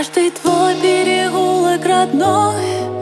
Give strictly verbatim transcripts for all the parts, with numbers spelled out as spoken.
Каждый твой переулок родной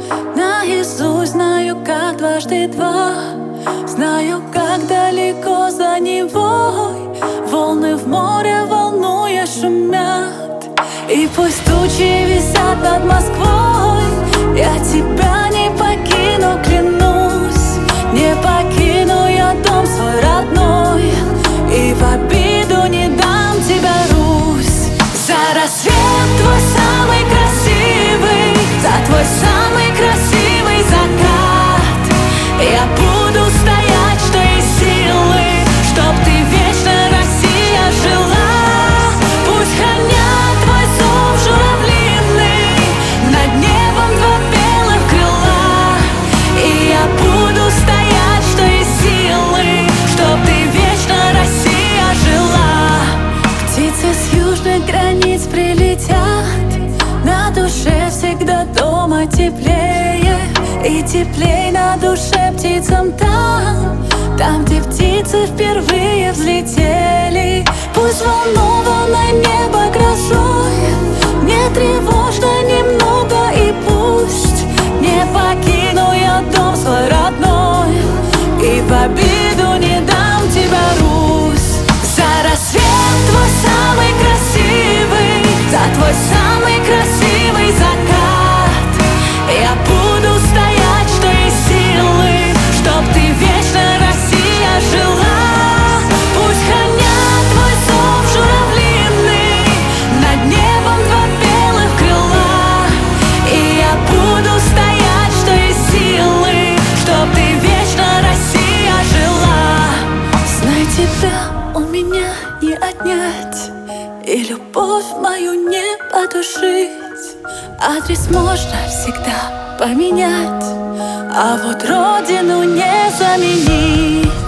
наизусть знаю, как дважды два. Знаю, как далеко за Невой волны в море волнуя шумят. И пусть тучи висят над Москвой, я тебя не покину, клянусь. Не покину я дом свой родной, и в обиду не дам тебя, Русь. За рассвет твой самый красивый, за твой самый красивый закат я буду стоять, что есть силы, чтоб ты вечно, Россия, жила. Пусть хранят твой зов журавлиный над небом два белых крыла, и я буду стоять, что есть силы, чтоб ты вечно, Россия, жила. Птицы с южных границ прилетят, на душе всегда дома теплее. И теплей на душе птицам там, там, где птицы впервые взлетели. Пусть волнованное небо грозой не тревожно немного, и пусть не покину я дом свой родной, и в обиду не дам тебя, Русь. За рассвет твой самый красивый, за твой самый красивый закат я буду стоять, что есть силы, чтоб ты вечно, Россия, жила. Пусть хранят твой зов журавлиный над небом два белых крыла, и я буду стоять, что есть силы, чтоб ты вечно, Россия, жила. Знай, тебя у меня не отнять, и любовь мою не потушить. Адрес можно всегда поменять, а вот родину не заменить.